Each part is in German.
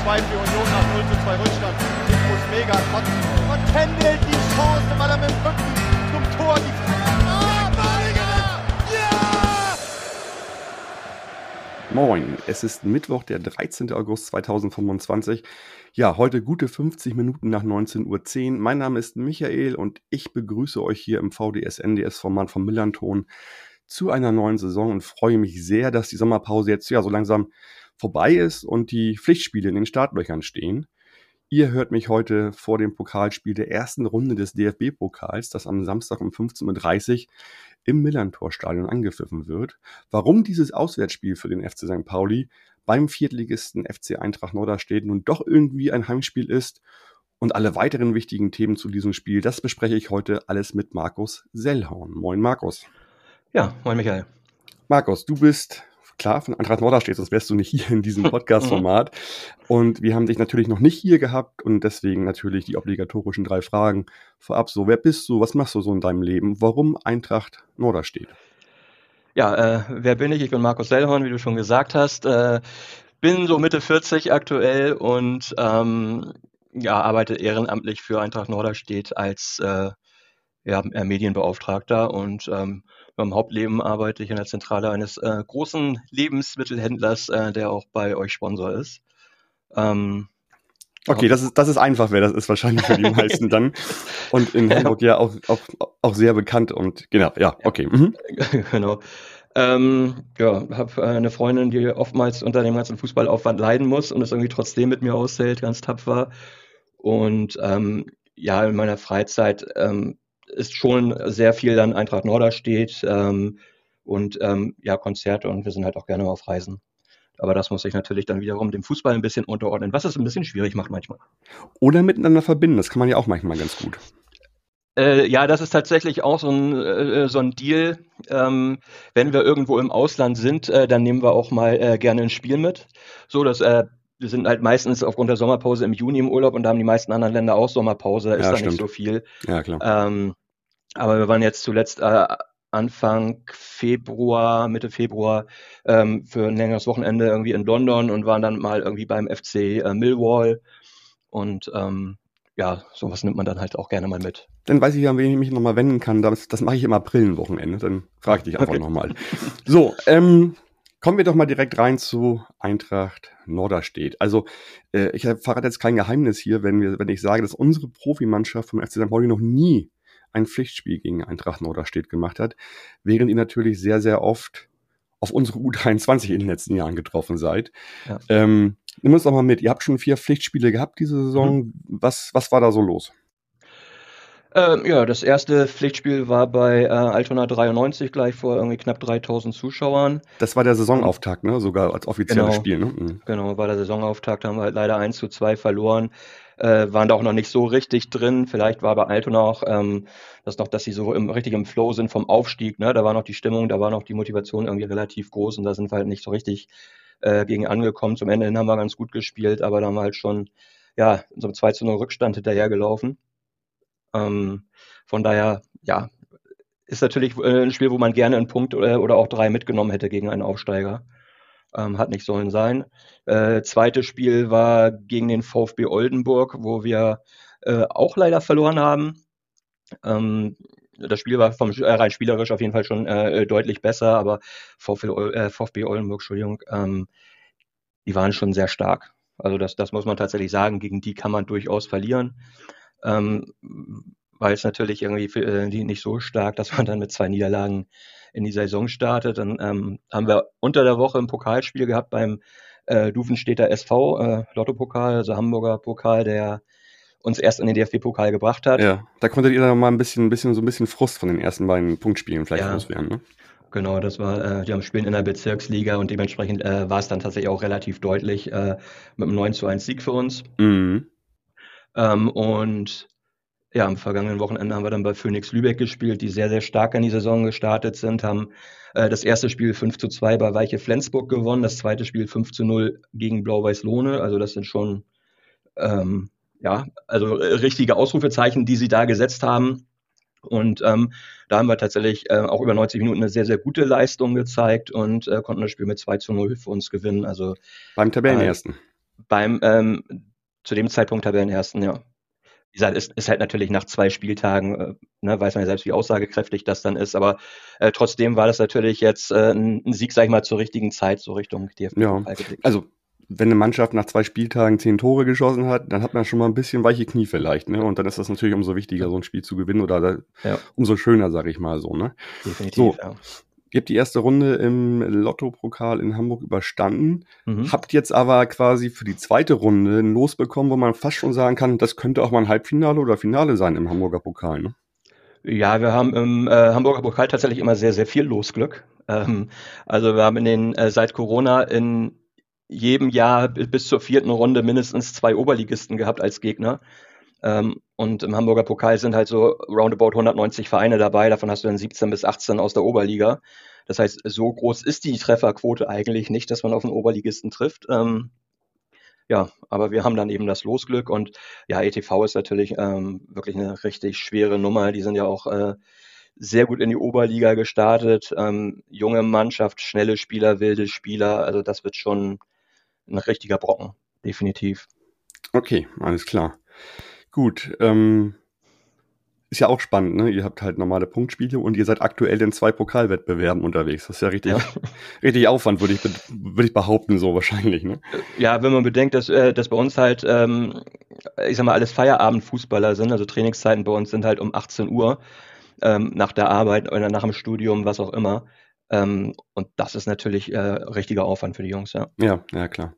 2 für Union nach 0:2 Rückstand. Ich muss mega kotzen. Und händelt die Chance, weil er mit dem Rücken zum Tor die Moin, es ist Mittwoch, der 13. August 2025. Ja, heute gute 50 Minuten nach 19:10 Uhr. Mein Name ist Michael und ich begrüße euch hier im VDS-NDS-Format vom Millanton zu einer neuen Saison und freue mich sehr, dass die Sommerpause jetzt so langsam vorbei ist und die Pflichtspiele in den Startlöchern stehen. Ihr hört mich heute vor dem Pokalspiel der ersten Runde des DFB-Pokals, das am Samstag um 15:30 Uhr im Millantor-Stadion angepfiffen wird. Warum dieses Auswärtsspiel für den FC St. Pauli beim Viertligisten FC Eintracht Norderstedt nun doch irgendwie ein Heimspiel ist und alle weiteren wichtigen Themen zu diesem Spiel, das bespreche ich heute alles mit Markus Sellhorn. Moin Markus. Ja, moin Michael. Markus, du bist klar von Eintracht Norderstedt, sonst wärst du nicht hier in diesem Podcast-Format. Und wir haben dich natürlich noch nicht hier gehabt und deswegen natürlich die obligatorischen 3 Fragen vorab. So, wer bist du? Was machst du so in deinem Leben? Warum Eintracht Norderstedt? Ja, wer bin ich? Ich bin Markus Sellhorn, wie du schon gesagt hast. Bin so Mitte 40 aktuell und arbeite ehrenamtlich für Eintracht Norderstedt als Medienbeauftragter und beim Hauptleben arbeite ich in der Zentrale eines großen Lebensmittelhändlers, der auch bei euch Sponsor ist. Okay, das ist einfach, wer das ist wahrscheinlich für die meisten dann. Und in Hamburg ja auch sehr bekannt und genau, ja, okay. Mhm. Genau. Habe eine Freundin, die oftmals unter dem ganzen Fußballaufwand leiden muss und es irgendwie trotzdem mit mir aushält, ganz tapfer. Und in meiner Freizeit ist schon sehr viel dann Eintracht Norderstedt und Konzerte und wir sind halt auch gerne auf Reisen. Aber das muss ich natürlich dann wiederum dem Fußball ein bisschen unterordnen, was es ein bisschen schwierig macht manchmal. Oder miteinander verbinden, das kann man ja auch manchmal ganz gut. Das ist tatsächlich auch so ein Deal. Wenn wir irgendwo im Ausland sind, dann nehmen wir auch mal gerne ein Spiel mit. So, dass wir sind halt meistens aufgrund der Sommerpause im Juni im Urlaub und da haben die meisten anderen Länder auch Sommerpause, da ist da nicht so viel. Ja, klar. Aber wir waren jetzt zuletzt Mitte Februar für ein längeres Wochenende irgendwie in London und waren dann mal irgendwie beim FC Millwall und sowas nimmt man dann halt auch gerne mal mit. Dann weiß ich, an wen ich mich nochmal wenden kann. Das mache ich im April ein Wochenende. Dann frage ich dich einfach nochmal. So, kommen wir doch mal direkt rein zu Eintracht Norderstedt. Also, ich verrate jetzt kein Geheimnis hier, wenn ich sage, dass unsere Profimannschaft vom FC St. Pauli noch nie ein Pflichtspiel gegen Eintracht Norderstedt gemacht hat, während ihr natürlich sehr, sehr oft auf unsere U23 in den letzten Jahren getroffen seid. Ja. Nimm uns doch mal mit. Ihr habt schon 4 Pflichtspiele gehabt diese Saison. Was war da so los? Das erste Pflichtspiel war bei Altona 93 gleich vor irgendwie knapp 3000 Zuschauern. Das war der Saisonauftakt, ne? Sogar als offizielles Spiel, ne? Mhm. Genau, war der Saisonauftakt, haben wir halt leider 1:2 verloren. Waren da auch noch nicht so richtig drin. Vielleicht war bei Altona auch dass sie so richtig im Flow sind vom Aufstieg, ne? Da war noch die Stimmung, da war noch die Motivation irgendwie relativ groß und da sind wir halt nicht so richtig gegen angekommen. Zum Ende hin haben wir ganz gut gespielt, aber da haben wir halt schon in so einem 2:0 Rückstand hinterhergelaufen. Von daher, ist natürlich ein Spiel, wo man gerne einen Punkt oder auch 3 mitgenommen hätte gegen einen Aufsteiger. Hat nicht sollen sein. Zweites Spiel war gegen den VfB Oldenburg, wo wir auch leider verloren haben. Das Spiel war rein spielerisch auf jeden Fall schon deutlich besser, aber VfB Oldenburg, die waren schon sehr stark. Also das muss man tatsächlich sagen, gegen die kann man durchaus verlieren. War jetzt natürlich irgendwie für die nicht so stark, dass man dann mit 2 Niederlagen in die Saison startet. Dann haben wir unter der Woche ein Pokalspiel gehabt beim Dufenstädter SV, Lotto-Pokal, also Hamburger Pokal, der uns erst in den DFB-Pokal gebracht hat. Ja, da konntet ihr dann mal ein bisschen Frust von den ersten beiden Punktspielen vielleicht loswerden, ne? Genau, das war, die haben spielen in der Bezirksliga und dementsprechend war es dann tatsächlich auch relativ deutlich mit einem 9:1 Sieg für uns. Mhm. Am vergangenen Wochenende haben wir dann bei Phoenix Lübeck gespielt, die sehr, sehr stark in die Saison gestartet sind, haben das erste Spiel 5:2 bei Weiche Flensburg gewonnen, das zweite Spiel 5:0 gegen Blau-Weiß Lohne. Also das sind schon richtige Ausrufezeichen, die sie da gesetzt haben. Und da haben wir tatsächlich auch über 90 Minuten eine sehr, sehr gute Leistung gezeigt und konnten das Spiel mit 2:0 für uns gewinnen. Also beim Tabellenersten. zu dem Zeitpunkt Tabellenersten, ja. Wie gesagt, ist halt natürlich nach 2 Spieltagen, weiß man ja selbst, wie aussagekräftig das dann ist, aber trotzdem war das natürlich jetzt ein Sieg, sag ich mal, zur richtigen Zeit, so Richtung DFB-Pokal geblickt. Also wenn eine Mannschaft nach 2 Spieltagen 10 Tore geschossen hat, dann hat man schon mal ein bisschen weiche Knie vielleicht, ne? Und dann ist das natürlich umso wichtiger, so ein Spiel zu gewinnen oder umso schöner, sag ich mal so, ne? Definitiv, so, Ihr habt die erste Runde im Lotto-Pokal in Hamburg überstanden, habt jetzt aber quasi für die zweite Runde ein Los bekommen, wo man fast schon sagen kann, das könnte auch mal ein Halbfinale oder Finale sein im Hamburger Pokal, ne? Ja, wir haben im Hamburger Pokal tatsächlich immer sehr, sehr viel Losglück. Also wir haben seit Corona in jedem Jahr bis zur 4. Runde mindestens 2 Oberligisten gehabt als Gegner. Und im Hamburger Pokal sind halt so roundabout 190 Vereine dabei, davon hast du dann 17 bis 18 aus der Oberliga. Das heißt, so groß ist die Trefferquote eigentlich nicht, dass man auf einen Oberligisten trifft. Aber wir haben dann eben das Losglück und ja, ETV ist natürlich wirklich eine richtig schwere Nummer. Die sind ja auch sehr gut in die Oberliga gestartet. Junge Mannschaft, schnelle Spieler, wilde Spieler, also das wird schon ein richtiger Brocken, definitiv. Okay, alles klar. Gut, ist ja auch spannend, ne? Ihr habt halt normale Punktspiele und ihr seid aktuell in 2 Pokalwettbewerben unterwegs. Das ist ja richtig Aufwand, würde ich behaupten, so wahrscheinlich, ne? Ja, wenn man bedenkt, dass bei uns halt, ich sag mal, alles Feierabendfußballer sind, also Trainingszeiten bei uns sind halt um 18 Uhr nach der Arbeit oder nach dem Studium, was auch immer. Und das ist natürlich richtiger Aufwand für die Jungs, ja. Ja, klar.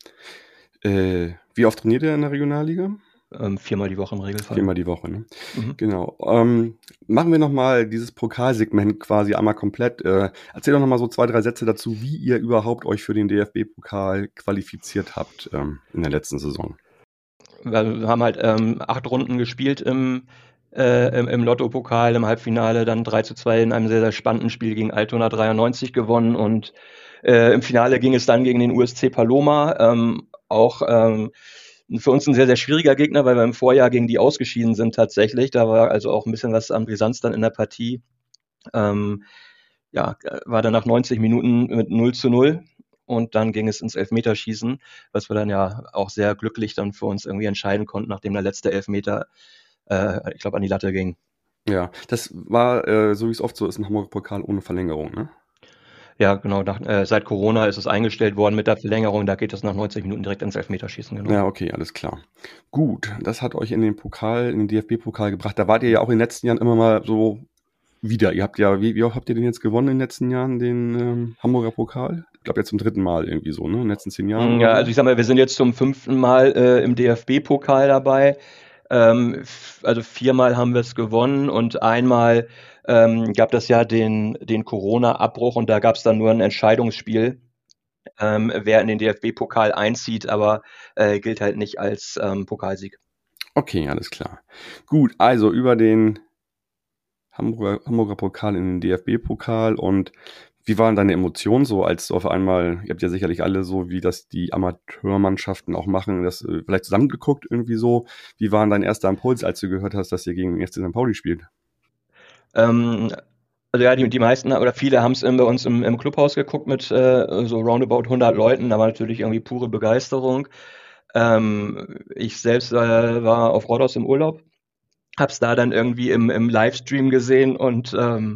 Wie oft trainiert ihr in der Regionalliga? 4-mal die Woche im Regelfall. 4-mal die Woche, ne? Genau. Machen wir nochmal dieses Pokalsegment quasi einmal komplett. Erzähl doch nochmal so 2, 3 Sätze dazu, wie ihr überhaupt euch für den DFB-Pokal qualifiziert habt in der letzten Saison. Wir haben halt 8 Runden gespielt im Lotto-Pokal, im Halbfinale dann 3-2 in einem sehr, sehr spannenden Spiel gegen Altona 93 gewonnen und im Finale ging es dann gegen den USC Paloma, auch für uns ein sehr, sehr schwieriger Gegner, weil wir im Vorjahr gegen die ausgeschieden sind tatsächlich. Da war also auch ein bisschen was an Brisanz dann in der Partie. War dann nach 90 Minuten mit 0-0 und dann ging es ins Elfmeterschießen, was wir dann ja auch sehr glücklich dann für uns irgendwie entscheiden konnten, nachdem der letzte Elfmeter, ich glaube, an die Latte ging. Ja, das war, so wie es oft so ist, im Hamburger Pokal ohne Verlängerung, ne? Ja, genau. Seit Corona ist es eingestellt worden mit der Verlängerung. Da geht es nach 90 Minuten direkt ins Elfmeterschießen. Genau. Ja, okay, alles klar. Gut, das hat euch in den DFB-Pokal gebracht. Da wart ihr ja auch in den letzten Jahren immer mal so wieder. Ihr habt ja, wie oft habt ihr den jetzt gewonnen in den letzten Jahren, den Hamburger Pokal? Ich glaube jetzt zum 3. Mal irgendwie so, ne? In den letzten 10 Jahren. Ja, also ich sag mal, wir sind jetzt zum 5. Mal im DFB-Pokal dabei. Also 4-mal haben wir es gewonnen und einmal gab das ja den Corona-Abbruch und da gab es dann nur ein Entscheidungsspiel, wer in den DFB-Pokal einzieht, aber gilt halt nicht als Pokalsieg. Okay, alles klar. Gut, also über den Hamburger Pokal in den DFB-Pokal und wie waren deine Emotionen so, als du auf einmal, ihr habt ja sicherlich alle so, wie das die Amateurmannschaften auch machen, das vielleicht zusammengeguckt irgendwie so. Wie war dein erster Impuls, als du gehört hast, dass ihr gegen den FC St. Pauli spielt? Also ja, die meisten oder viele haben es bei uns im Clubhaus geguckt mit so roundabout 100 Leuten. Da war natürlich irgendwie pure Begeisterung. Ich selbst war auf Rhodos im Urlaub, hab's da dann irgendwie im Livestream gesehen und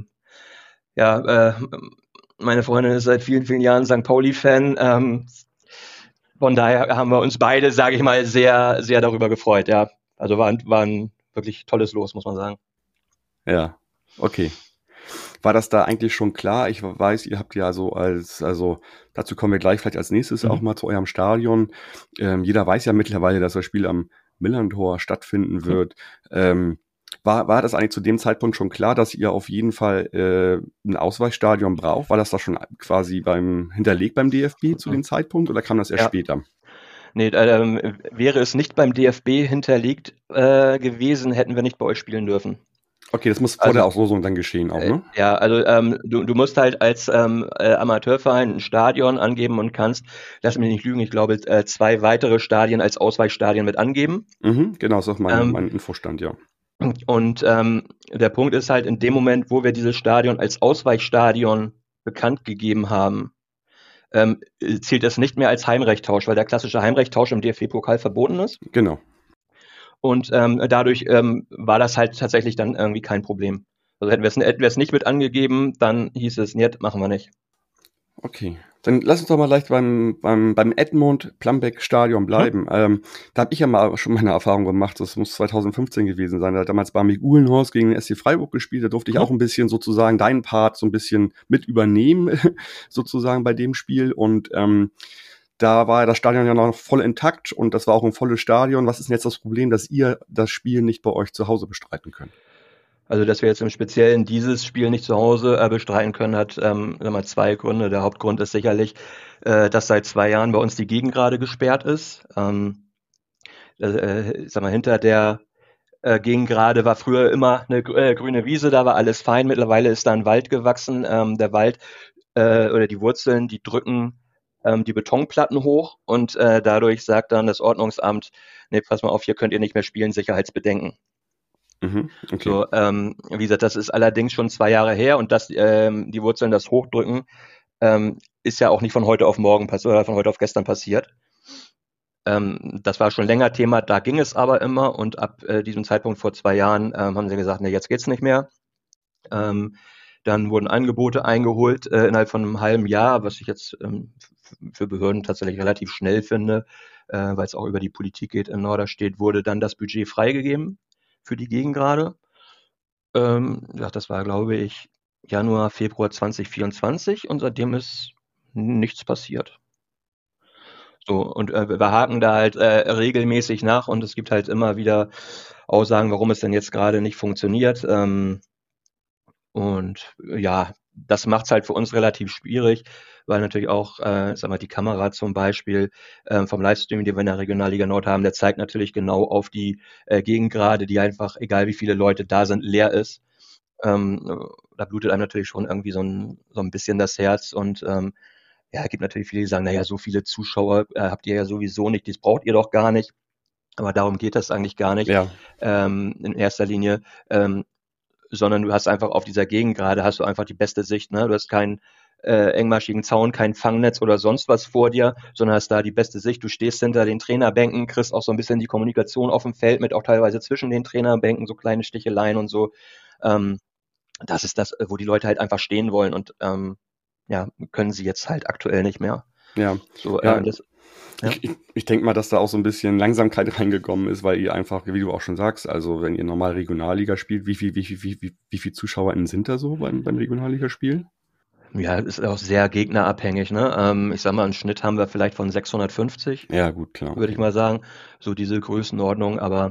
meine Freundin ist seit vielen, vielen Jahren St. Pauli-Fan. Von daher haben wir uns beide, sage ich mal, sehr, sehr darüber gefreut. Ja, also war ein wirklich tolles Los, muss man sagen. Ja, okay. War das da eigentlich schon klar? Ich weiß, ihr habt ja so dazu kommen wir gleich vielleicht als nächstes auch mal zu eurem Stadion. Jeder weiß ja mittlerweile, dass das Spiel am Millerntor stattfinden wird. War das eigentlich zu dem Zeitpunkt schon klar, dass ihr auf jeden Fall ein Ausweichstadion braucht? War das da schon quasi hinterlegt beim DFB zu dem Zeitpunkt oder kam das erst später? Nee, wäre es nicht beim DFB hinterlegt gewesen, hätten wir nicht bei euch spielen dürfen. Okay, das muss vor der Auslosung dann geschehen auch, ne? Ja, also du musst halt als Amateurverein ein Stadion angeben und kannst, lass mich nicht lügen, ich glaube 2 weitere Stadien als Ausweichstadien mit angeben. Genau, ist auch mein Infostand, ja. Und der Punkt ist halt, in dem Moment, wo wir dieses Stadion als Ausweichstadion bekannt gegeben haben, zählt das nicht mehr als Heimrechttausch, weil der klassische Heimrechttausch im DFB-Pokal verboten ist. Genau. Und dadurch war das halt tatsächlich dann irgendwie kein Problem. Also hätten wir es nicht mit angegeben, dann hieß es, nee, machen wir nicht. Okay, dann lass uns doch mal leicht beim Edmund Plambeck Stadion bleiben. Da habe ich ja mal schon meine Erfahrung gemacht, das muss 2015 gewesen sein. Da hat damals Barmig Uhlenhorst gegen den SC Freiburg gespielt, da durfte ich auch ein bisschen sozusagen deinen Part so ein bisschen mit übernehmen, sozusagen bei dem Spiel. Und da war das Stadion ja noch voll intakt und das war auch ein volles Stadion. Was ist denn jetzt das Problem, dass ihr das Spiel nicht bei euch zu Hause bestreiten könnt? Also, dass wir jetzt im Speziellen dieses Spiel nicht zu Hause bestreiten können, hat zwei Gründe. Der Hauptgrund ist sicherlich, dass seit 2 Jahren bei uns die Gegengrade gesperrt ist. Hinter der Gegengrade war früher immer eine grüne Wiese, da war alles fein. Mittlerweile ist da ein Wald gewachsen. Der Wald oder die Wurzeln, die drücken die Betonplatten hoch und dadurch sagt dann das Ordnungsamt, nee, pass mal auf, hier könnt ihr nicht mehr spielen, Sicherheitsbedenken. Okay. So, wie gesagt, das ist allerdings schon 2 Jahre her und dass die Wurzeln das hochdrücken, ist ja auch nicht von heute auf morgen oder von heute auf gestern passiert. Das war schon länger Thema, da ging es aber immer und ab diesem Zeitpunkt vor 2 Jahren haben sie gesagt, nee, jetzt geht's nicht mehr. Dann wurden Angebote eingeholt innerhalb von einem halben Jahr, was ich jetzt für Behörden tatsächlich relativ schnell finde, weil es auch über die Politik geht in Norderstedt, wurde dann das Budget freigegeben für die Gegengrade. Das war, glaube ich, Januar, Februar 2024 und seitdem ist nichts passiert. So, und wir haken da halt regelmäßig nach und es gibt halt immer wieder Aussagen, warum es denn jetzt gerade nicht funktioniert. Und ja, das macht es halt für uns relativ schwierig, weil natürlich auch, die Kamera zum Beispiel vom Livestream, den wir in der Regionalliga Nord haben, der zeigt natürlich genau auf die Gegengrade, die einfach, egal wie viele Leute da sind, leer ist. Da blutet einem natürlich schon irgendwie so ein bisschen das Herz und es gibt natürlich viele, die sagen, naja, so viele Zuschauer habt ihr ja sowieso nicht, das braucht ihr doch gar nicht. Aber darum geht das eigentlich gar nicht in erster Linie. Sondern du hast einfach auf dieser Gegengrade hast du einfach die beste Sicht. Ne? Du hast keinen engmaschigen Zaun, kein Fangnetz oder sonst was vor dir, sondern hast da die beste Sicht. Du stehst hinter den Trainerbänken, kriegst auch so ein bisschen die Kommunikation auf dem Feld mit, auch teilweise zwischen den Trainerbänken, so kleine Sticheleien und so. Das ist das, wo die Leute halt einfach stehen wollen und können sie jetzt halt aktuell nicht mehr. Ja. So, Ich denke mal, dass da auch so ein bisschen Langsamkeit reingekommen ist, weil ihr einfach, wie du auch schon sagst, also wenn ihr normal Regionalliga spielt, wie viel ZuschauerInnen sind da so beim Regionalligaspiel? Ja, ist auch sehr gegnerabhängig, ne? Ich sag mal, im Schnitt haben wir vielleicht von 650. Ja, gut, klar. Würde ich mal sagen. So diese Größenordnung, aber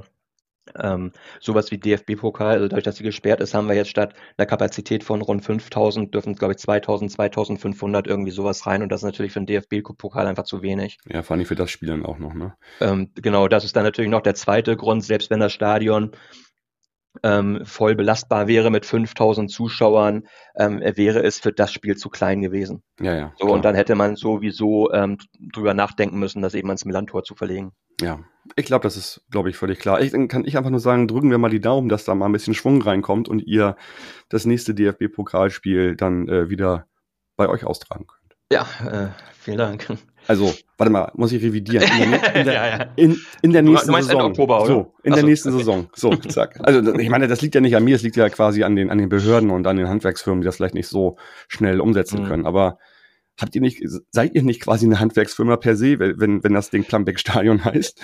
sowas wie DFB-Pokal, also dadurch, dass sie gesperrt ist, haben wir jetzt statt einer Kapazität von rund 5.000, dürfen, glaube ich, 2.000, 2.500 irgendwie sowas rein und das ist natürlich für den DFB-Pokal einfach zu wenig. Ja, vor allem für das Spiel dann auch noch, ne? Genau, das ist dann natürlich noch der zweite Grund, selbst wenn das Stadion voll belastbar wäre mit 5.000 Zuschauern, wäre es für das Spiel zu klein gewesen. Ja. So, und dann hätte man sowieso drüber nachdenken müssen, das eben ans Millantor zu verlegen. Ja, ich glaube, das ist, völlig klar. Dann kann ich einfach nur sagen, drücken wir mal die Daumen, dass da mal ein bisschen Schwung reinkommt und ihr das nächste DFB-Pokalspiel dann wieder bei euch austragen könnt. Ja, vielen Dank. Also, warte mal, muss ich revidieren. In der nächsten Saison. Oktober, oder? So, in der nächsten Saison. So, zack. Also, ich meine, das liegt ja nicht an mir, es liegt ja quasi an den Behörden und an den Handwerksfirmen, die das vielleicht nicht so schnell umsetzen können. Aber seid ihr nicht quasi eine Handwerksfirma per se, wenn das Ding Plambeck Stadion heißt?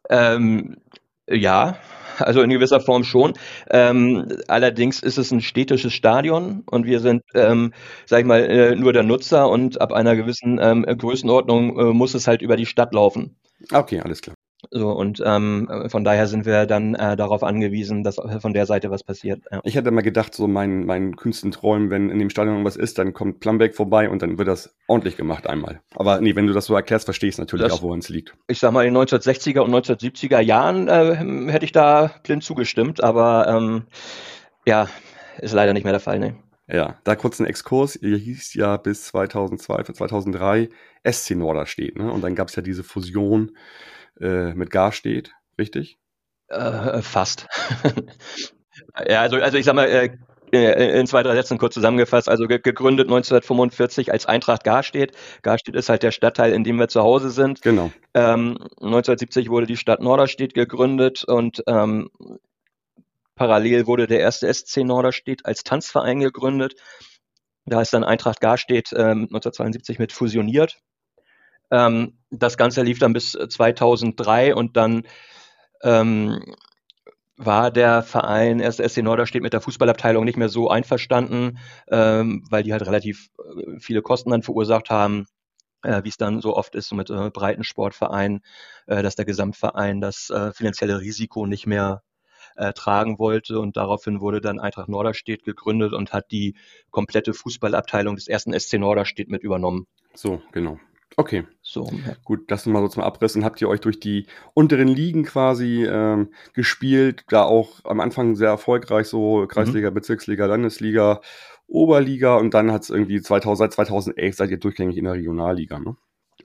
Ja, also in gewisser Form schon. Allerdings ist es ein städtisches Stadion und wir sind, nur der Nutzer und ab einer gewissen Größenordnung muss es halt über die Stadt laufen. Okay, alles klar. So, und von daher sind wir dann darauf angewiesen, dass von der Seite was passiert. Ja. Ich hatte mal gedacht, so meinen kühnsten Träumen, wenn in dem Stadion irgendwas ist, dann kommt Plambeck vorbei und dann wird das ordentlich gemacht einmal. Aber nee, wenn du das so erklärst, verstehe ich natürlich auch, woran es liegt. Ich sag mal, in den 1960er und 1970er Jahren hätte ich da blind zugestimmt, aber ist leider nicht mehr der Fall, ne? Ja, da kurz ein Exkurs. Ihr hieß ja bis 2002, 2003 SC Norderstedt, ne? Und dann gab es ja diese Fusion mit Garstedt, richtig? Fast. Ja, also ich sag mal, In 2, 3 Sätzen kurz zusammengefasst, also gegründet 1945 als Eintracht Garstedt. Garstedt ist halt der Stadtteil, in dem wir zu Hause sind. Genau. 1970 wurde die Stadt Norderstedt gegründet und parallel wurde der erste SC Norderstedt als Tanzverein gegründet. Da ist dann Eintracht Garstedt 1972 mit fusioniert. Das Ganze lief dann bis 2003 und dann war der Verein SC Norderstedt mit der Fußballabteilung nicht mehr so einverstanden, weil die halt relativ viele Kosten dann verursacht haben, wie es dann so oft ist mit Breitensportvereinen, dass der Gesamtverein das finanzielle Risiko nicht mehr tragen wollte und daraufhin wurde dann Eintracht Norderstedt gegründet und hat die komplette Fußballabteilung des ersten SC Norderstedt mit übernommen. So, genau. Okay. So, ja. Gut, das nochmal so zum Abrissen. Habt ihr euch durch die unteren Ligen quasi gespielt, da auch am Anfang sehr erfolgreich, so Kreisliga, Bezirksliga, Landesliga, Oberliga und dann hat es irgendwie seit 2011 seid ihr durchgängig in der Regionalliga, ne?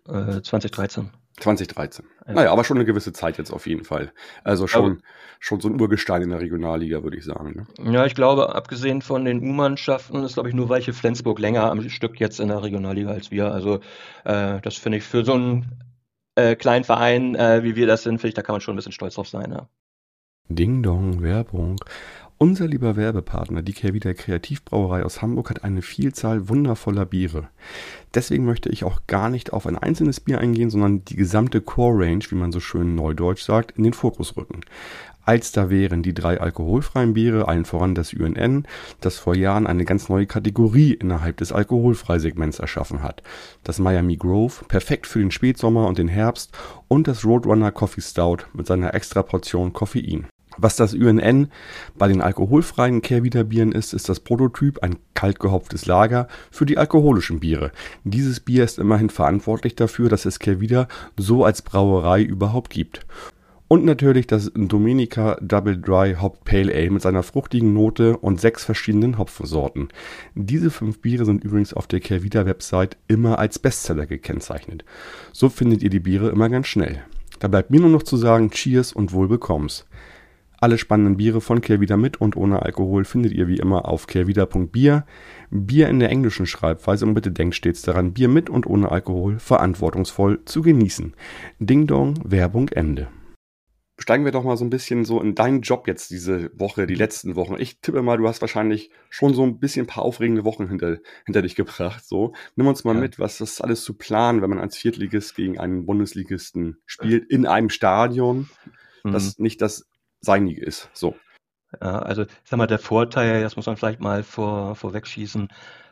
2013. 2013. Ja. Naja, aber schon eine gewisse Zeit jetzt auf jeden Fall. Also schon so ein Urgestein in der Regionalliga, würde ich sagen. Ne? Ja, ich glaube, abgesehen von den U-Mannschaften ist, glaube ich, nur Weiche Flensburg länger am Stück jetzt in der Regionalliga als wir. Also das finde ich für so einen kleinen Verein, wie wir das sind, finde ich, da kann man schon ein bisschen stolz drauf sein. Ja. Ding Dong, Werbung. Unser lieber Werbepartner, die Kehrwieder Kreativbrauerei aus Hamburg, hat eine Vielzahl wundervoller Biere. Deswegen möchte ich auch gar nicht auf ein einzelnes Bier eingehen, sondern die gesamte Core-Range, wie man so schön neudeutsch sagt, in den Fokus rücken. Als da wären die 3 alkoholfreien Biere, allen voran das UNN, das vor Jahren eine ganz neue Kategorie innerhalb des Alkoholfreisegments erschaffen hat. Das Miami Grove, perfekt für den Spätsommer und den Herbst, und das Roadrunner Coffee Stout mit seiner extra Portion Koffein. Was das UNN bei den alkoholfreien Kehrwieder Bieren ist das Prototyp, ein kalt gehopftes Lager für die alkoholischen Biere. Dieses Bier ist immerhin verantwortlich dafür, dass es Kehrwieder so als Brauerei überhaupt gibt. Und natürlich das Dominica Double Dry Hop Pale Ale mit seiner fruchtigen Note und 6 verschiedenen Hopfensorten. Diese 5 Biere sind übrigens auf der Kehrwieder Website immer als Bestseller gekennzeichnet. So findet ihr die Biere immer ganz schnell. Da bleibt mir nur noch zu sagen, Cheers und Wohlbekommens. Alle spannenden Biere von Kehrwieder mit und ohne Alkohol findet ihr wie immer auf kehrwieder.bier. Bier in der englischen Schreibweise und bitte denkt stets daran, Bier mit und ohne Alkohol verantwortungsvoll zu genießen. Ding Dong, Werbung Ende. Steigen wir doch mal so ein bisschen so in deinen Job jetzt diese Woche, die letzten Wochen. Ich tippe mal, du hast wahrscheinlich schon so ein bisschen ein paar aufregende Wochen hinter dich gebracht. So, nimm uns mal mit, was das alles zu planen, wenn man als Viertligist gegen einen Bundesligisten spielt in einem Stadion, das nicht das Seinige ist. So. Ja, also ich sag mal, der Vorteil, das muss man vielleicht mal vorwegschießen,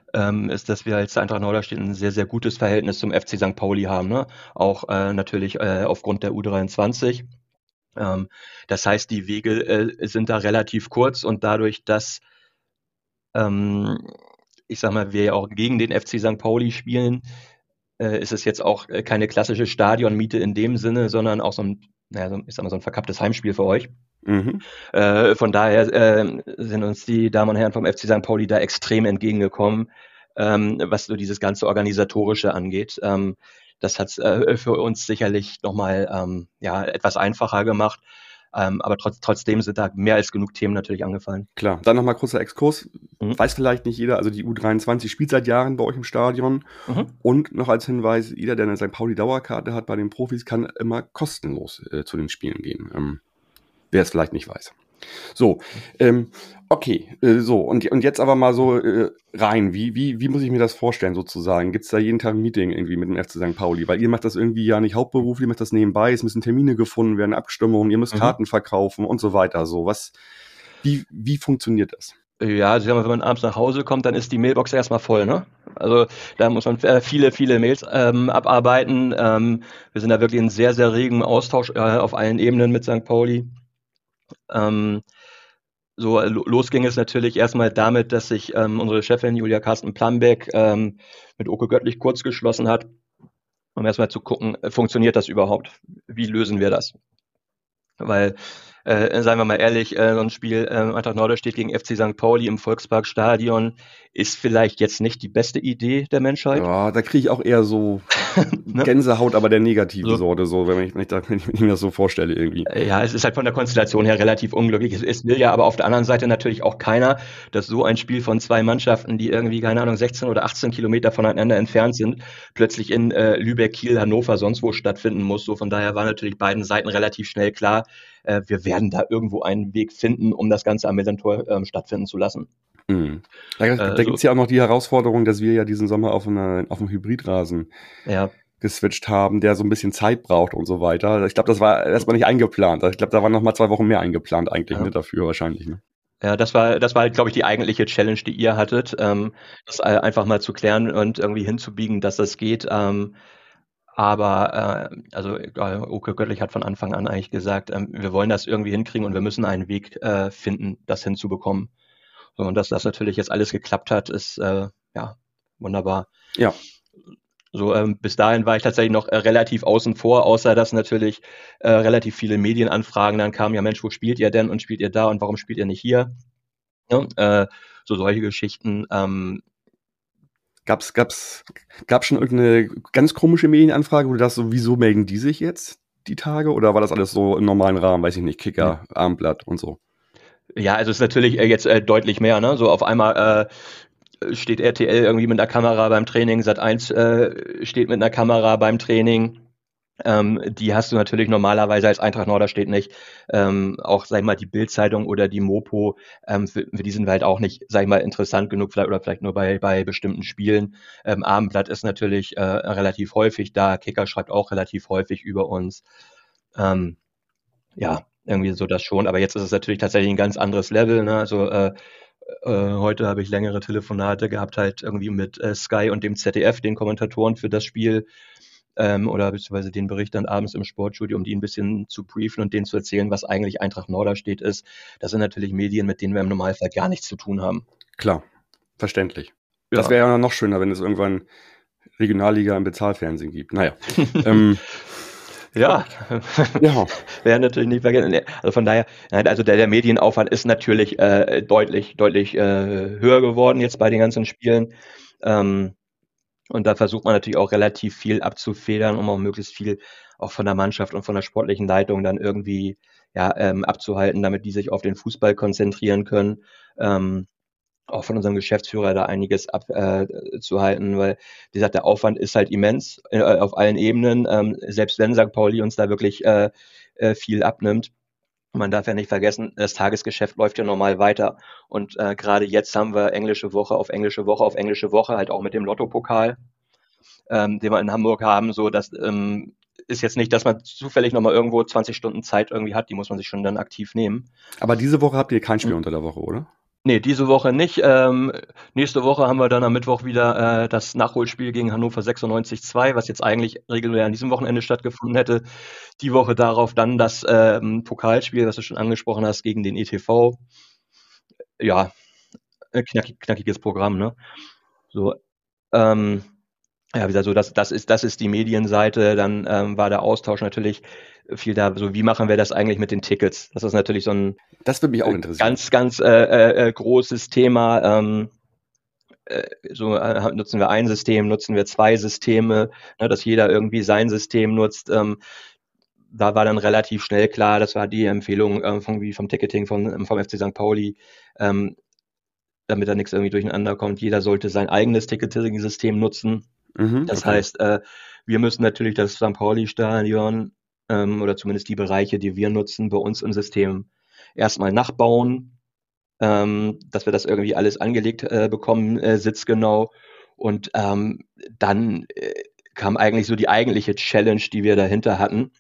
ist, dass wir als Eintracht Norderstedt ein sehr, sehr gutes Verhältnis zum FC St. Pauli haben. Ne? Auch natürlich aufgrund der U23. Das heißt, die Wege sind da relativ kurz und dadurch, dass ich sag mal, wir ja auch gegen den FC St. Pauli spielen, ist es jetzt auch keine klassische Stadionmiete in dem Sinne, sondern auch so ein verkapptes Heimspiel für euch. Von daher sind uns die Damen und Herren vom FC St. Pauli da extrem entgegengekommen, was so dieses ganze Organisatorische angeht. Das hat es für uns sicherlich nochmal etwas einfacher gemacht. Aber trotzdem sind da mehr als genug Themen natürlich angefallen. Klar, dann nochmal kurzer Exkurs. Weiß vielleicht nicht jeder, also die U23 spielt seit Jahren bei euch im Stadion. Und noch als Hinweis, jeder, der eine St. Pauli Dauerkarte hat bei den Profis, kann immer kostenlos zu den Spielen gehen. Wer es vielleicht nicht weiß. So, okay, so, und jetzt aber mal so rein, wie muss ich mir das vorstellen sozusagen? Gibt es da jeden Tag ein Meeting irgendwie mit dem FC St. Pauli? Weil ihr macht das irgendwie ja nicht hauptberuflich, ihr macht das nebenbei, es müssen Termine gefunden werden, Abstimmungen, ihr müsst Karten verkaufen und so weiter. So, wie funktioniert das? Ja, also wenn man abends nach Hause kommt, dann ist die Mailbox erstmal voll, ne? Also da muss man viele, viele Mails abarbeiten. Wir sind da wirklich in sehr, sehr regem Austausch auf allen Ebenen mit St. Pauli. Los ging es natürlich erstmal damit, dass sich unsere Chefin Julia Carsten Plambeck mit Oke Göttlich kurz geschlossen hat, um erstmal zu gucken, funktioniert das überhaupt? Wie lösen wir das? Weil seien wir mal ehrlich, so ein Spiel Eintracht Norderstedt gegen FC St. Pauli im Volksparkstadion ist vielleicht jetzt nicht die beste Idee der Menschheit. Ja, da kriege ich auch eher so Ne? Gänsehaut, aber der negativen So. Sorte, so, wenn ich mir das so vorstelle irgendwie. Ja, es ist halt von der Konstellation her relativ unglücklich. Es will ja aber auf der anderen Seite natürlich auch keiner, dass so ein Spiel von zwei Mannschaften, die irgendwie, keine Ahnung, 16 oder 18 Kilometer voneinander entfernt sind, plötzlich in Lübeck, Kiel, Hannover, sonst wo stattfinden muss. So von daher war natürlich beiden Seiten relativ schnell klar, wir werden da irgendwo einen Weg finden, um das Ganze am Millantor stattfinden zu lassen. Mhm. Da gibt es ja auch noch die Herausforderung, dass wir ja diesen Sommer auf einem Hybridrasen geswitcht haben, der so ein bisschen Zeit braucht und so weiter. Ich glaube, das war erstmal nicht eingeplant. Ich glaube, da waren noch mal 2 Wochen mehr eingeplant eigentlich dafür wahrscheinlich. Ne? Ja, das war halt, glaube ich, die eigentliche Challenge, die ihr hattet, das einfach mal zu klären und irgendwie hinzubiegen, dass das geht. Aber Oke Göttlich hat von Anfang an eigentlich gesagt, wir wollen das irgendwie hinkriegen und wir müssen einen Weg finden, das hinzubekommen. So, und dass das natürlich jetzt alles geklappt hat, ist wunderbar. Ja. So, bis dahin war ich tatsächlich noch relativ außen vor, außer dass natürlich relativ viele Medienanfragen dann kamen, ja Mensch, wo spielt ihr denn und spielt ihr da und warum spielt ihr nicht hier? Ja, so solche Geschichten. Gab's schon irgendeine ganz komische Medienanfrage, wo du dachtest, so, wieso melden die sich jetzt die Tage? Oder war das alles so im normalen Rahmen, weiß ich nicht, Kicker, Abendblatt und so? Ja, also es ist natürlich jetzt deutlich mehr, ne? So auf einmal steht RTL irgendwie mit einer Kamera beim Training, Sat.1 steht mit einer Kamera beim Training. Die hast du natürlich normalerweise als Eintracht Norderstedt nicht. Auch, sag ich mal, die Bild-Zeitung oder die Mopo, für die sind wir halt auch nicht, sag ich mal, interessant genug, vielleicht nur bei bestimmten Spielen. Abendblatt ist natürlich relativ häufig da, Kicker schreibt auch relativ häufig über uns. Ja, irgendwie so das schon, aber jetzt ist es natürlich tatsächlich ein ganz anderes Level, ne? Also heute habe ich längere Telefonate gehabt, halt irgendwie mit Sky und dem ZDF, den Kommentatoren für das Spiel, oder beziehungsweise den Bericht dann abends im Sportstudio, um die ein bisschen zu briefen und denen zu erzählen, was eigentlich Eintracht Norderstedt ist. Das sind natürlich Medien, mit denen wir im Normalfall gar nichts zu tun haben. Klar, verständlich. Ja. Das wäre ja noch schöner, wenn es irgendwann Regionalliga im Bezahlfernsehen gibt. Naja. Ja, wäre natürlich nicht vergessen. Also von daher, also der Medienaufwand ist natürlich deutlich höher geworden jetzt bei den ganzen Spielen. Und da versucht man natürlich auch relativ viel abzufedern, um auch möglichst viel auch von der Mannschaft und von der sportlichen Leitung dann irgendwie abzuhalten, damit die sich auf den Fußball konzentrieren können. Auch von unserem Geschäftsführer da einiges abzuhalten, weil, wie gesagt, der Aufwand ist halt immens auf allen Ebenen, selbst wenn St. Pauli uns da wirklich viel abnimmt. Man darf ja nicht vergessen, das Tagesgeschäft läuft ja normal weiter und gerade jetzt haben wir englische Woche auf englische Woche auf englische Woche, halt auch mit dem Lotto-Pokal, den wir in Hamburg haben, so das ist jetzt nicht, dass man zufällig nochmal irgendwo 20 Stunden Zeit irgendwie hat, die muss man sich schon dann aktiv nehmen. Aber diese Woche habt ihr kein Spiel unter der Woche, oder? Nee, diese Woche nicht. Nächste Woche haben wir dann am Mittwoch wieder das Nachholspiel gegen Hannover 96-2, was jetzt eigentlich regulär an diesem Wochenende stattgefunden hätte. Die Woche darauf dann das Pokalspiel, was du schon angesprochen hast, gegen den ETV. Ja, knackiges Programm, ne? So, ja, wie gesagt, so das ist die Medienseite. Dann war der Austausch natürlich viel da. So, wie machen wir das eigentlich mit den Tickets? Das ist natürlich so ein das würde mich auch interessieren. Ganz großes Thema. Nutzen wir ein System, nutzen wir 2 Systeme, ne, dass jeder irgendwie sein System nutzt. Da war dann relativ schnell klar, das war die Empfehlung vom Ticketing vom FC St. Pauli, damit da nichts irgendwie durcheinander kommt. Jeder sollte sein eigenes Ticketing-System nutzen. Das heißt, wir müssen natürlich das St. Pauli-Stadion oder zumindest die Bereiche, die wir nutzen, bei uns im System erstmal nachbauen, dass wir das irgendwie alles angelegt bekommen, sitzgenau. Und dann kam eigentlich so die eigentliche Challenge, die wir dahinter hatten.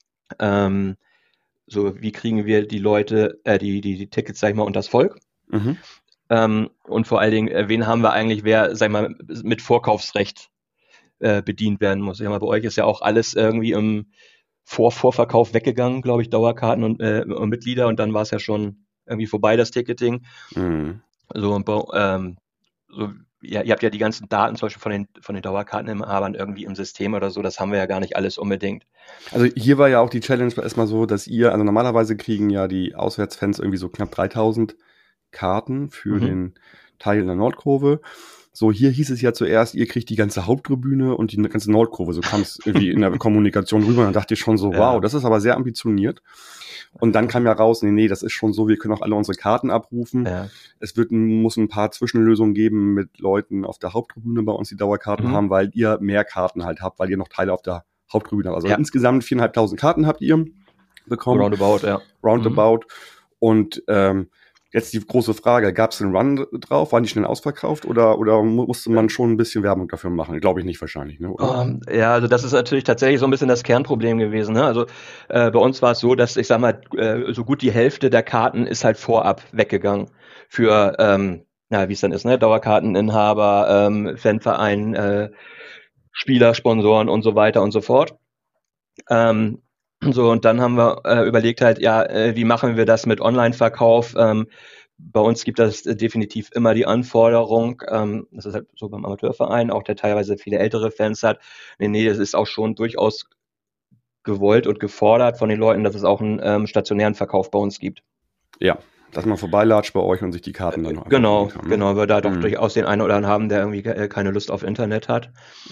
So, wie kriegen wir die Leute, die Tickets, sag ich mal, unters Volk? Und vor allen Dingen, wen haben wir eigentlich, wer, sag ich mal, mit Vorkaufsrecht bedient werden muss. Ja, bei euch ist ja auch alles irgendwie im Vorverkauf weggegangen, glaube ich, Dauerkarten und Mitglieder, und dann war es ja schon irgendwie vorbei, das Ticketing. So, ihr habt ja die ganzen Daten zum Beispiel von den Dauerkarteninhabern irgendwie im System oder so, das haben wir ja gar nicht alles unbedingt. Also hier war ja auch die Challenge erstmal so, dass also normalerweise kriegen ja die Auswärtsfans irgendwie so knapp 3000 Karten für den Teil in der Nordkurve. So, hier hieß es ja zuerst, ihr kriegt die ganze Haupttribüne und die ganze Nordkurve. So kam es irgendwie in der Kommunikation rüber. Und dann dachte ich schon so, wow, das ist aber sehr ambitioniert. Und dann kam ja raus, nee, das ist schon so, wir können auch alle unsere Karten abrufen. Ja. Es muss ein paar Zwischenlösungen geben mit Leuten auf der Haupttribüne bei uns, die Dauerkarten haben, weil ihr mehr Karten halt habt, weil ihr noch Teile auf der Haupttribüne habt. Also insgesamt 4.500 Karten habt ihr bekommen. Roundabout, ja. Roundabout. Und jetzt die große Frage, gab es einen Run drauf? Waren die schnell ausverkauft oder musste man schon ein bisschen Werbung dafür machen? Glaube ich nicht wahrscheinlich. Ne? Ja, also das ist natürlich tatsächlich so ein bisschen das Kernproblem gewesen. Ne? Also bei uns war es so, dass ich sag mal, so gut die Hälfte der Karten ist halt vorab weggegangen für, wie es dann ist, ne? Dauerkarteninhaber, Fanverein, Spieler, Sponsoren und so weiter und so fort. So, und dann haben wir überlegt halt, wie machen wir das mit Online-Verkauf? Bei uns gibt es definitiv immer die Anforderung, das ist halt so beim Amateurverein, auch der teilweise viele ältere Fans hat. Nee, das ist auch schon durchaus gewollt und gefordert von den Leuten, dass es auch einen stationären Verkauf bei uns gibt. Ja, dass man vorbeilatscht bei euch und sich die Karten dann noch Genau, wir da doch durchaus den einen oder anderen haben, der irgendwie keine Lust auf Internet hat.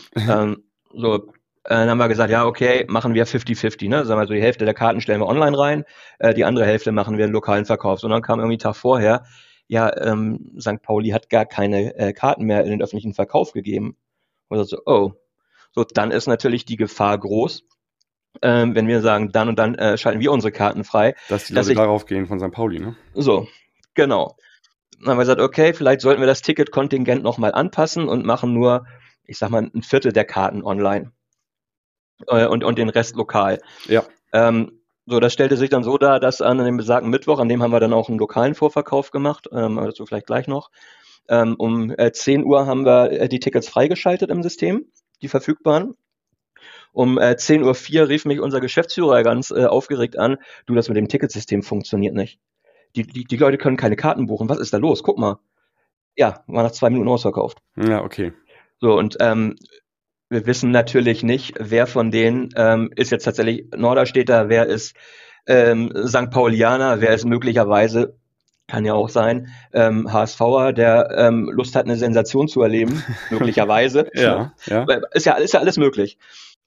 Dann haben wir gesagt, ja, okay, machen wir 50-50, ne? Sagen wir so, die Hälfte der Karten stellen wir online rein, die andere Hälfte machen wir in lokalen Verkauf. Und dann kam irgendwie einen Tag vorher, St. Pauli hat gar keine Karten mehr in den öffentlichen Verkauf gegeben. Und so, dann ist natürlich die Gefahr groß, wenn wir sagen, dann und dann schalten wir unsere Karten frei. Dass die Leute darauf gehen von St. Pauli, ne? So, genau. Dann haben wir gesagt, okay, vielleicht sollten wir das Ticketkontingent nochmal anpassen und machen nur, ich sag mal, ein Viertel der Karten online. Und den Rest lokal. Ja. Das stellte sich dann so dar, dass an dem besagten Mittwoch, an dem haben wir dann auch einen lokalen Vorverkauf gemacht, dazu vielleicht gleich noch. Um 10 Uhr haben wir die Tickets freigeschaltet im System, die verfügbaren. Um 10:04 Uhr rief mich unser Geschäftsführer ganz aufgeregt an, du, das mit dem Ticketsystem funktioniert nicht. Die Leute können keine Karten buchen, was ist da los? Guck mal. Ja, war nach 2 Minuten ausverkauft. Ja, okay. So, und wir wissen natürlich nicht, wer von denen ist jetzt tatsächlich Norderstedter, wer ist St. Paulianer, wer ist möglicherweise, kann ja auch sein, HSVer, der Lust hat, eine Sensation zu erleben, möglicherweise. Ja. Ist ja alles möglich.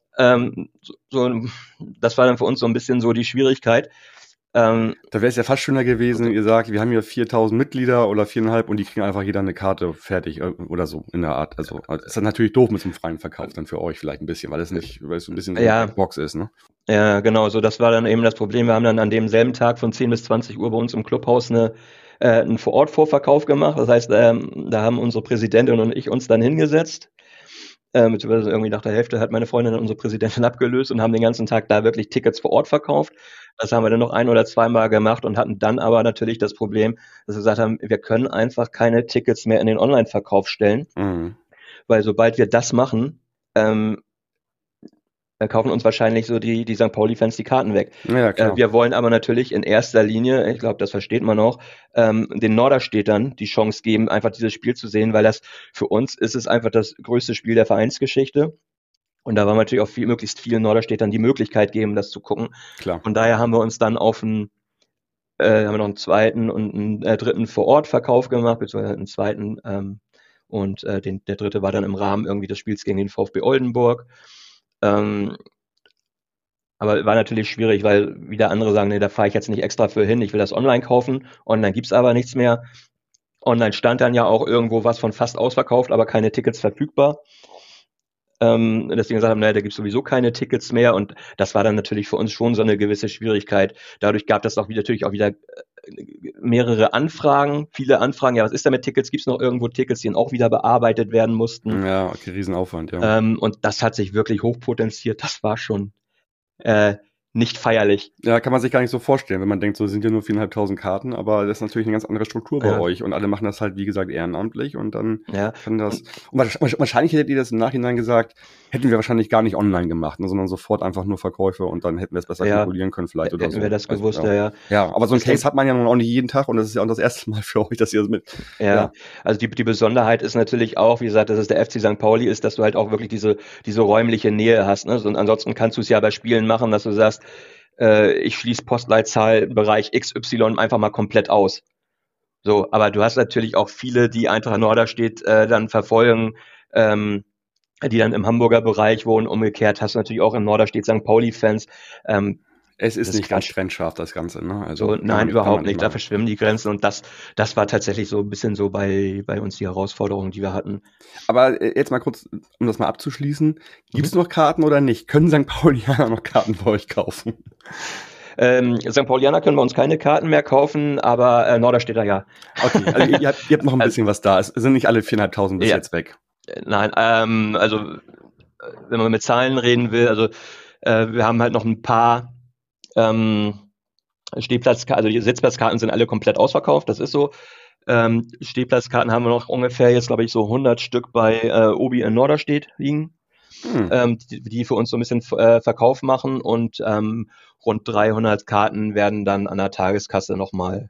Das war dann für uns so ein bisschen so die Schwierigkeit. Da wäre es ja fast schöner gewesen, ihr sagt, wir haben hier 4.000 Mitglieder oder 4.500 und die kriegen einfach jeder eine Karte fertig oder so in der Art. Also ist das natürlich doof mit so einem freien Verkauf dann für euch vielleicht ein bisschen, weil es so ein bisschen so eine Box ist, ne? Ja, genau, so das war dann eben das Problem. Wir haben dann an demselben Tag von 10 bis 20 Uhr bei uns im Clubhaus einen Vor-Ort-Vorverkauf gemacht. Das heißt, da haben unsere Präsidentin und ich uns dann hingesetzt. Beziehungsweise irgendwie nach der Hälfte hat meine Freundin unsere Präsidentin abgelöst und haben den ganzen Tag da wirklich Tickets vor Ort verkauft. Das haben wir dann noch 1 oder 2 Mal gemacht und hatten dann aber natürlich das Problem, dass wir gesagt haben, wir können einfach keine Tickets mehr in den Online-Verkauf stellen, weil sobald wir das machen, kaufen uns wahrscheinlich so die St. Pauli-Fans die Karten weg. Ja, klar. Wir wollen aber natürlich in erster Linie, ich glaube, das versteht man auch, den Norderstädtern die Chance geben, einfach dieses Spiel zu sehen, weil das für uns ist es einfach das größte Spiel der Vereinsgeschichte. Und da wollen wir natürlich auch möglichst vielen Norderstädtern die Möglichkeit geben, das zu gucken. Klar. Und daher haben wir uns dann haben wir noch einen zweiten und einen dritten Vor-Ort-Verkauf gemacht, beziehungsweise einen zweiten und der dritte war dann im Rahmen irgendwie des Spiels gegen den VfB Oldenburg. Aber war natürlich schwierig, weil wieder andere sagen, nee, da fahre ich jetzt nicht extra für hin, ich will das online kaufen. Online gibt's aber nichts mehr. Online stand dann ja auch irgendwo was von fast ausverkauft, aber keine Tickets verfügbar. Deswegen gesagt haben, da gibt's sowieso keine Tickets mehr und das war dann natürlich für uns schon so eine gewisse Schwierigkeit. Dadurch gab es auch wieder mehrere Anfragen, viele Anfragen, ja, was ist da mit Tickets? Gibt's noch irgendwo Tickets, die dann auch wieder bearbeitet werden mussten? Ja, okay, Riesenaufwand, ja. Und das hat sich wirklich hochpotenziert, das war schon nicht feierlich. Ja, kann man sich gar nicht so vorstellen, wenn man denkt, so sind ja nur 4.500 Karten, aber das ist natürlich eine ganz andere Struktur bei euch und alle machen das halt, wie gesagt, ehrenamtlich und dann kann das. Und wahrscheinlich hättet ihr das im Nachhinein gesagt, hätten wir wahrscheinlich gar nicht online gemacht, ne, sondern sofort einfach nur Verkäufe und dann hätten wir es besser kalkulieren können vielleicht oder so. Hätten wir das gewusst, Ja, aber so ein Case hat man ja nun auch nicht jeden Tag und das ist ja auch das erste Mal für euch, dass ihr das mit. Ja, also die Besonderheit ist natürlich auch, wie gesagt, dass es der FC St. Pauli ist, dass du halt auch wirklich diese räumliche Nähe hast. Ne? Und ansonsten kannst du es ja bei Spielen machen, dass du sagst, ich schließe Postleitzahlbereich XY einfach mal komplett aus. So, aber du hast natürlich auch viele, die Eintracht Norderstedt dann verfolgen, die dann im Hamburger Bereich wohnen. Umgekehrt hast du natürlich auch in Norderstedt St. Pauli-Fans. Es ist nicht ganz trennscharf, das Ganze, ne? Also, nein, überhaupt nicht. Da verschwimmen die Grenzen und das war tatsächlich so ein bisschen so bei uns die Herausforderung, die wir hatten. Aber jetzt mal kurz, um das mal abzuschließen, gibt es noch Karten oder nicht? Können St. Paulianer noch Karten bei euch kaufen? St. Paulianer können wir uns keine Karten mehr kaufen, aber Norderstädter ja. Okay, also ihr habt noch ein bisschen was da. Es sind nicht alle 4.500 bis jetzt weg. Nein, also wenn man mit Zahlen reden will, also wir haben halt noch ein paar Stehplatzkarten, also die Sitzplatzkarten sind alle komplett ausverkauft, das ist so. Stehplatzkarten haben wir noch ungefähr jetzt, glaube ich, so 100 Stück bei Obi in Norderstedt liegen, die für uns so ein bisschen Verkauf machen und rund 300 Karten werden dann an der Tageskasse nochmal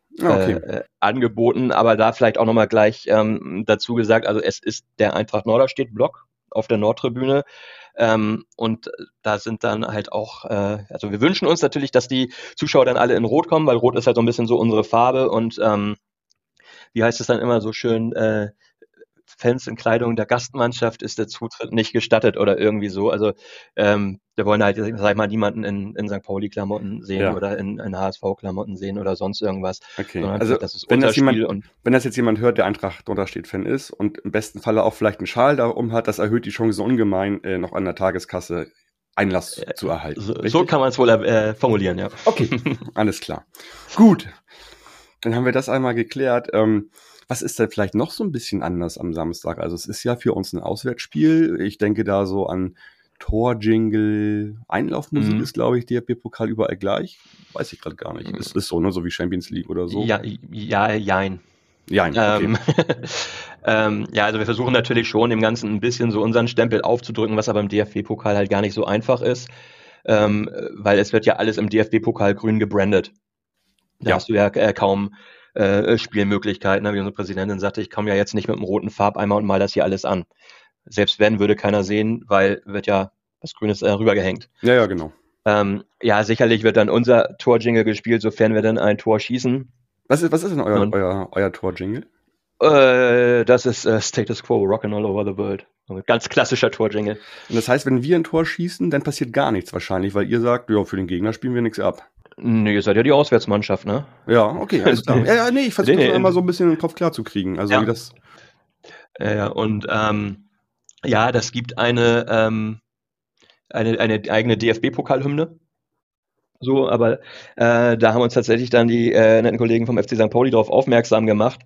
angeboten, aber da vielleicht auch nochmal gleich dazu gesagt, also es ist der Eintracht Norderstedt-Block auf der Nordtribüne. Und da sind dann halt auch, also wir wünschen uns natürlich, dass die Zuschauer dann alle in Rot kommen, weil Rot ist halt so ein bisschen so unsere Farbe und wie heißt es dann immer so schön, Fans in Kleidung der Gastmannschaft ist der Zutritt nicht gestattet oder irgendwie so. Also wir wollen halt, sag ich mal, niemanden in St. Pauli-Klamotten sehen oder in HSV-Klamotten sehen oder sonst irgendwas. Okay, also das ist wenn das jetzt jemand hört, der Eintracht Norderstedt-Fan ist und im besten Falle auch vielleicht einen Schal darum hat, das erhöht die Chance ungemein, noch an der Tageskasse Einlass zu erhalten. So kann man es wohl formulieren, ja. Okay, alles klar. Gut, dann haben wir das einmal geklärt. Was ist denn vielleicht noch so ein bisschen anders am Samstag? Also es ist ja für uns ein Auswärtsspiel. Ich denke da so an Tor-Jingle, Einlaufmusik ist, glaube ich, DFB-Pokal überall gleich. Weiß ich gerade gar nicht. Es ist so, ne? So wie Champions League oder so. Ja, jein. Jein, okay. Ja, also wir versuchen natürlich schon dem Ganzen ein bisschen so unseren Stempel aufzudrücken, was aber im DFB-Pokal halt gar nicht so einfach ist, weil es wird ja alles im DFB-Pokal grün gebrandet. Da hast du ja kaum Spielmöglichkeiten. Wie unsere Präsidentin sagte, ich komme ja jetzt nicht mit einem roten Farbeimer und mal das hier alles an. Selbst wenn, würde keiner sehen, weil wird ja was Grünes rübergehängt. Ja, genau. Ja, sicherlich wird dann unser Tor-Jingle gespielt, sofern wir dann ein Tor schießen. Was ist denn euer Tor-Jingle? Das ist Status Quo, Rockin' All Over the World. Ein ganz klassischer Tor-Jingle. Und das heißt, wenn wir ein Tor schießen, dann passiert gar nichts wahrscheinlich, weil ihr sagt, ja, für den Gegner spielen wir nichts ab. Nee, ihr seid ja die Auswärtsmannschaft, ne? Ja, okay, alles klar. Nee, ich versuche immer so ein bisschen den Kopf klar zu kriegen. Also wie das. Ja, und das gibt eine eigene DFB-Pokalhymne. So, aber da haben uns tatsächlich dann die netten Kollegen vom FC St. Pauli darauf aufmerksam gemacht.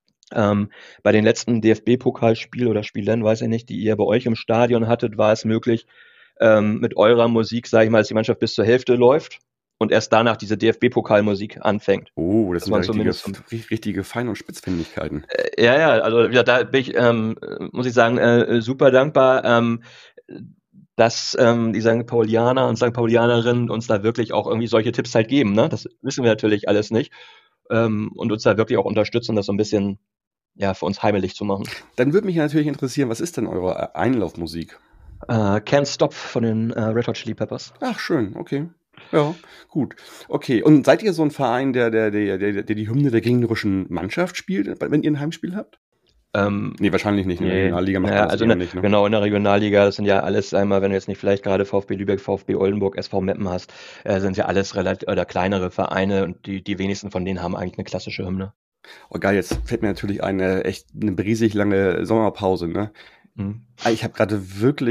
Bei den letzten DFB-Pokalspiel oder Spielen, weiß ich nicht, die ihr bei euch im Stadion hattet, war es möglich, mit eurer Musik, sage ich mal, dass die Mannschaft bis zur Hälfte läuft und erst danach diese DFB-Pokalmusik anfängt. Oh, das sind richtige Fein- und Spitzfindigkeiten. Also da bin ich, muss ich sagen, super dankbar, dass die St. Paulianer und St. Paulianerinnen uns da wirklich auch irgendwie solche Tipps halt geben. Ne? Das wissen wir natürlich alles nicht. Und uns da wirklich auch unterstützen, das so ein bisschen für uns heimelig zu machen. Dann würde mich natürlich interessieren, was ist denn eure Einlaufmusik? Can't Stop von den Red Hot Chili Peppers. Ach, schön, okay. Ja, gut. Okay, und seid ihr so ein Verein, der die Hymne der gegnerischen Mannschaft spielt, wenn ihr ein Heimspiel habt? Nee, wahrscheinlich nicht. In der Regionalliga macht das nicht. Ne? Genau, in der Regionalliga, das sind ja alles einmal, wenn du jetzt nicht vielleicht gerade VfB Lübeck, VfB Oldenburg, SV Meppen hast, sind ja alles relativ oder kleinere Vereine und die wenigsten von denen haben eigentlich eine klassische Hymne. Oh geil, jetzt fällt mir natürlich eine riesig lange Sommerpause, ne? Ich habe gerade wirklich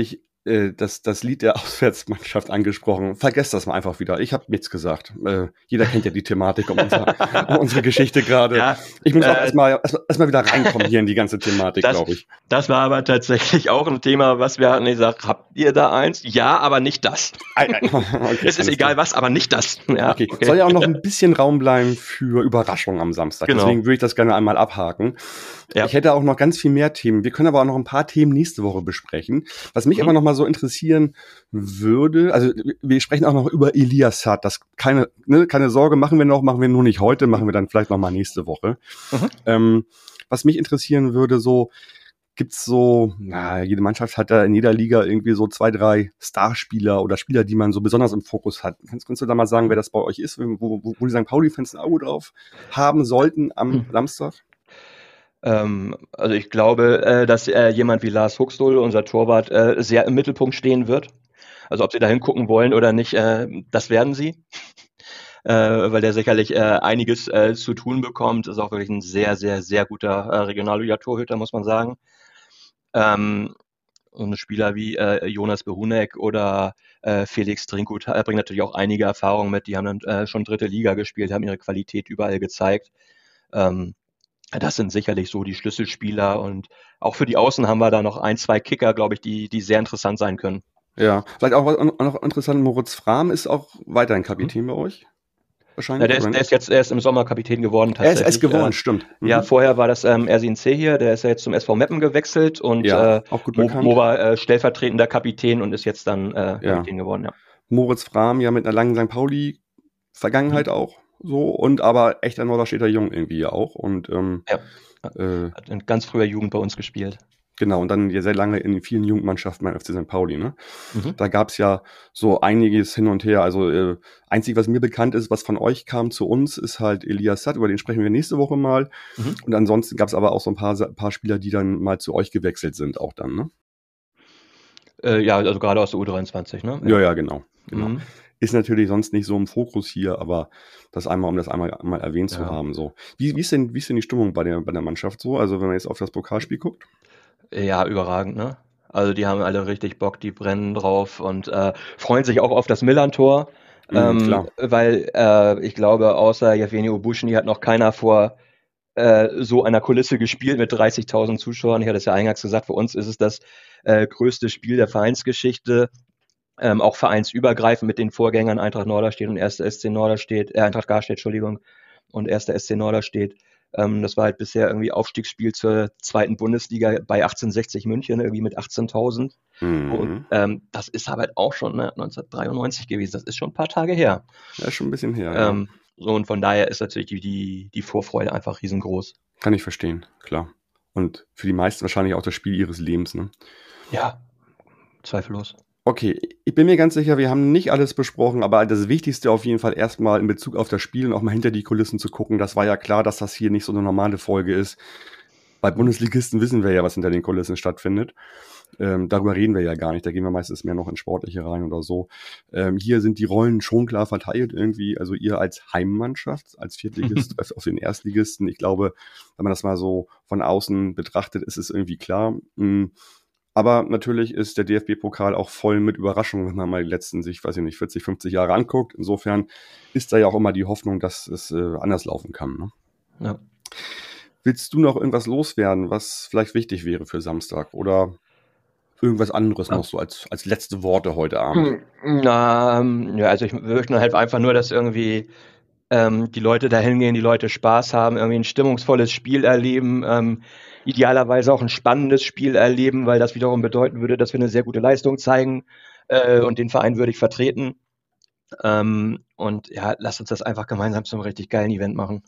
das Lied der Auswärtsmannschaft angesprochen. Vergesst das mal einfach wieder. Ich habe nichts gesagt. Jeder kennt ja die Thematik um unsere Geschichte gerade. Ja, Ich muss auch erstmal wieder reinkommen hier in die ganze Thematik, glaube ich. Das war aber tatsächlich auch ein Thema, was wir hatten gesagt, habt ihr da eins? Ja, aber nicht das. Okay, es ist egal was, aber nicht das. Ja, okay. Soll ja auch noch ein bisschen Raum bleiben für Überraschungen am Samstag. Genau. Deswegen würde ich das gerne einmal abhaken. Ja. Ich hätte auch noch ganz viel mehr Themen. Wir können aber auch noch ein paar Themen nächste Woche besprechen. Was mich aber noch mal so interessieren würde, also wir sprechen auch noch über Ilias Saad. Das keine Sorge, machen wir nur nicht heute, machen wir dann vielleicht noch mal nächste Woche. Was mich interessieren würde, so gibt's so, jede Mannschaft hat da in jeder Liga irgendwie so 2, 3 Starspieler oder Spieler, die man so besonders im Fokus hat. Kannst du da mal sagen, wer das bei euch ist, wo die St. Pauli-Fans ein Auge drauf haben sollten am Samstag? Also ich glaube, dass jemand wie Lars Huxtol, unser Torwart, sehr im Mittelpunkt stehen wird. Also ob sie da hingucken wollen oder nicht, das werden sie. Weil der sicherlich einiges zu tun bekommt. Ist auch wirklich ein sehr, sehr, sehr guter Regionalliga-Torhüter, muss man sagen. Und Spieler wie Jonas Behunek oder Felix Trinkgut bringen natürlich auch einige Erfahrungen mit. Die haben dann schon 3. Liga gespielt, haben ihre Qualität überall gezeigt. Das sind sicherlich so die Schlüsselspieler und auch für die Außen haben wir da noch 1, 2 Kicker, glaube ich, die sehr interessant sein können. Ja, vielleicht auch noch interessant, Moritz Frahm ist auch weiterhin Kapitän bei euch? Wahrscheinlich. Ja, der ist im Sommer Kapitän geworden. Er ist geworden, stimmt. Ja, vorher war das Ersin C hier, der ist ja jetzt zum SV Meppen gewechselt und auch gut bekannt. Mo war stellvertretender Kapitän und ist jetzt dann Kapitän geworden, ja. Moritz Frahm ja mit einer langen St. Pauli-Vergangenheit auch. So, und aber echter Norderstedter Jung irgendwie auch. Und hat in ganz früher Jugend bei uns gespielt. Genau, und dann ja sehr lange in vielen Jugendmannschaften beim FC St. Pauli, ne? Da gab's ja so einiges hin und her. Also einzig, was mir bekannt ist, was von euch kam zu uns, ist halt Ilias Saad, über den sprechen wir nächste Woche mal. Und ansonsten gab's aber auch so ein paar Spieler, die dann mal zu euch gewechselt sind, auch dann, ne? Ja, also gerade aus der U23, ne? Ja, genau. Ist natürlich sonst nicht so im Fokus hier, aber um das einmal erwähnt zu haben. So. Wie ist denn die Stimmung bei der Mannschaft so? Also wenn man jetzt auf das Pokalspiel guckt? Ja, überragend, ne? Also die haben alle richtig Bock, die brennen drauf und freuen sich auch auf das Millern-Tor. Klar. Weil ich glaube, außer Jevgeni Obuschny hat noch keiner vor so einer Kulisse gespielt mit 30.000 Zuschauern. Ich hatte es ja eingangs gesagt, für uns ist es das größte Spiel der Vereinsgeschichte. Auch vereinsübergreifend mit den Vorgängern Eintracht Norderstedt und 1. SC Norderstedt, Eintracht Garstedt, Entschuldigung, und 1. SC Norderstedt. Das war halt bisher irgendwie Aufstiegsspiel zur 2. Bundesliga bei 1860 München, irgendwie mit 18.000. Und das ist aber auch schon 1993 gewesen. Das ist schon ein paar Tage her. Ja, schon ein bisschen her. So, und von daher ist natürlich die Vorfreude einfach riesengroß. Kann ich verstehen, klar. Und für die meisten wahrscheinlich auch das Spiel ihres Lebens, ne? Ja, zweifellos. Okay, ich bin mir ganz sicher, wir haben nicht alles besprochen, aber das Wichtigste auf jeden Fall erstmal in Bezug auf das Spiel und auch mal hinter die Kulissen zu gucken. Das war ja klar, dass das hier nicht so eine normale Folge ist. Bei Bundesligisten wissen wir ja, was hinter den Kulissen stattfindet. Darüber reden wir ja gar nicht. Da gehen wir meistens mehr noch ins Sportliche rein oder so. Hier sind die Rollen schon klar verteilt irgendwie. Also ihr als Heimmannschaft, als Viertligist, auf den Erstligisten. Ich glaube, wenn man das mal so von außen betrachtet, ist es irgendwie klar. Aber natürlich ist der DFB-Pokal auch voll mit Überraschungen, wenn man mal die letzten 40, 50 Jahre anguckt. Insofern ist da ja auch immer die Hoffnung, dass es anders laufen kann. Ne? Ja. Willst du noch irgendwas loswerden, was vielleicht wichtig wäre für Samstag? Oder irgendwas anderes noch so als letzte Worte heute Abend? Also ich möchte halt einfach nur, dass irgendwie die Leute da hingehen, die Leute Spaß haben, irgendwie ein stimmungsvolles Spiel erleben, idealerweise auch ein spannendes Spiel erleben, weil das wiederum bedeuten würde, dass wir eine sehr gute Leistung zeigen und den Verein würdig vertreten. Und ja, lasst uns das einfach gemeinsam zum richtig geilen Event machen.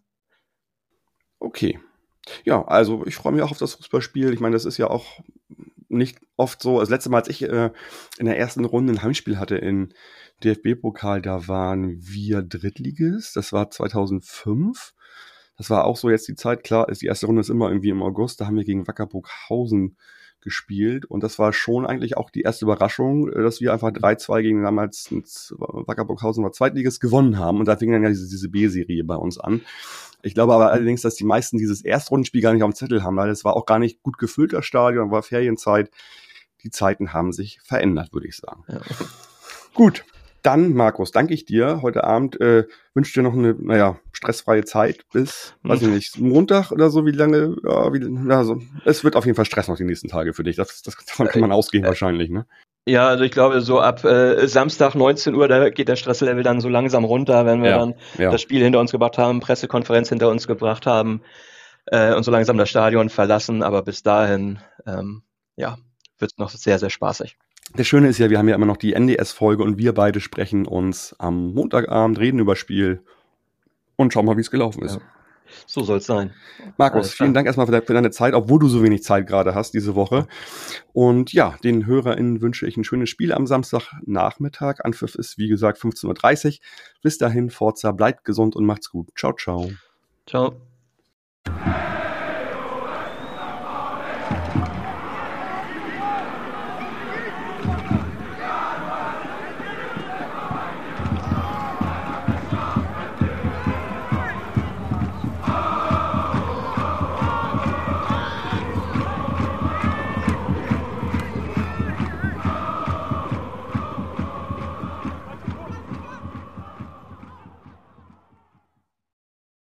Okay. Ja, also ich freue mich auch auf das Fußballspiel. Ich meine, das ist ja auch nicht oft so. Das letzte Mal, als ich in der ersten Runde ein Heimspiel hatte in DFB-Pokal, da waren wir Drittligist. Das war 2005. Das war auch so jetzt die Zeit. Klar, die erste Runde ist immer irgendwie im August. Da haben wir gegen Wacker Burghausen gespielt. Und das war schon eigentlich auch die erste Überraschung, dass wir einfach 3-2 gegen damals Wacker Burghausen war Zweitligist gewonnen haben. Und da fing dann ja diese B-Serie bei uns an. Ich glaube aber allerdings, dass die meisten dieses Erstrundenspiel gar nicht auf dem Zettel haben, weil es war auch gar nicht gut gefüllt, das Stadion, war Ferienzeit. die Zeiten haben sich verändert, würde ich sagen. Ja. Gut, dann, Markus, danke ich dir heute Abend. Wünsche dir noch eine, stressfreie Zeit bis, weiß ich nicht, Montag oder so, wie lange? Es wird auf jeden Fall Stress noch die nächsten Tage für dich. Davon kann man ausgehen wahrscheinlich, ne? Ja, also ich glaube, so ab Samstag 19 Uhr, da geht der Stresslevel dann so langsam runter, wenn wir dann das Spiel hinter uns gebracht haben, Pressekonferenz hinter uns gebracht haben und so langsam das Stadion verlassen. Aber bis dahin, wird es noch sehr, sehr spaßig. Das Schöne ist ja, wir haben ja immer noch die NDS-Folge und wir beide sprechen uns am Montagabend, reden über das Spiel und schauen mal, wie es gelaufen ist. Ja. So soll es sein. Markus, vielen Dank erstmal für deine Zeit, obwohl du so wenig Zeit gerade hast diese Woche. Und ja, den HörerInnen wünsche ich ein schönes Spiel am Samstagnachmittag. Anpfiff ist, wie gesagt, 15:30 Uhr. Bis dahin, Forza, bleibt gesund und macht's gut. Ciao, ciao. Ciao.